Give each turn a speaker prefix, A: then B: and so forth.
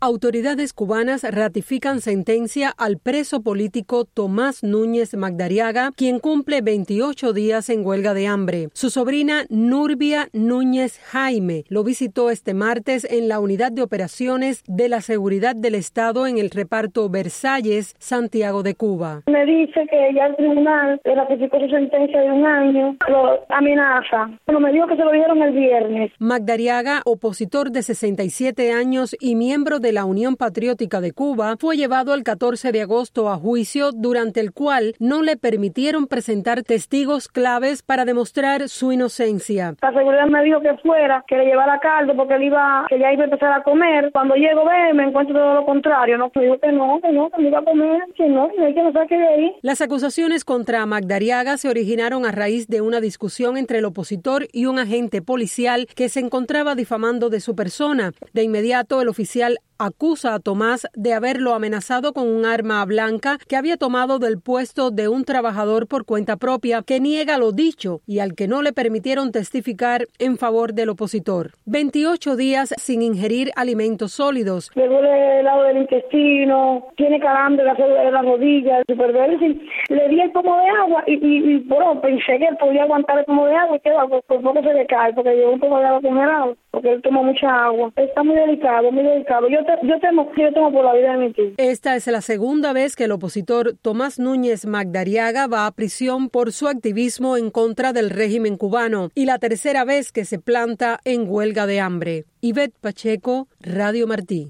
A: Autoridades cubanas ratifican sentencia al preso político Tomás Núñez Magdariaga, quien cumple 28 días en huelga de hambre. Su sobrina Nurbia Núñez Jaime lo visitó este martes en la Unidad de Operaciones de la Seguridad del Estado en el reparto Versalles, Santiago de Cuba.
B: Me dice que ya el tribunal ratificó su sentencia de 1 año, lo amenaza. Bueno, me dijo que se lo dieron el viernes.
A: Magdariaga, opositor de 67 años y miembro de la Unión Patriótica de Cuba, fue llevado el 14 de agosto a juicio, durante el cual no le permitieron presentar testigos claves para demostrar su inocencia.
B: La seguridad me dijo que fuera, que le llevara caldo porque que ya iba a empezar a comer. Cuando llego, me encuentro todo lo contrario. No, me dijo que no me iba a comer, que no me saque de ahí.
A: Las acusaciones contra Magdariaga se originaron a raíz de una discusión entre el opositor y un agente policial que se encontraba difamando de su persona. De inmediato, el oficial acusa a Tomás de haberlo amenazado con un arma blanca que había tomado del puesto de un trabajador por cuenta propia, que niega lo dicho y al que no le permitieron testificar en favor del opositor. 28 días sin ingerir alimentos sólidos.
B: Le duele el lado del intestino, tiene calambre de las rodillas, le di el pomo de agua y pensé que él podía aguantar el pomo de agua y quedó, por poco se le cae, porque llevó un pomo de agua congelado, porque él tomó mucha agua. Está muy delicado, muy delicado. Yo temo por la vida de mi tío.
A: Esta es la segunda vez que el opositor Tomás Núñez Magdariaga va a prisión por su activismo en contra del régimen cubano y la tercera vez que se planta en huelga de hambre. Ivette Pacheco, Radio Martí.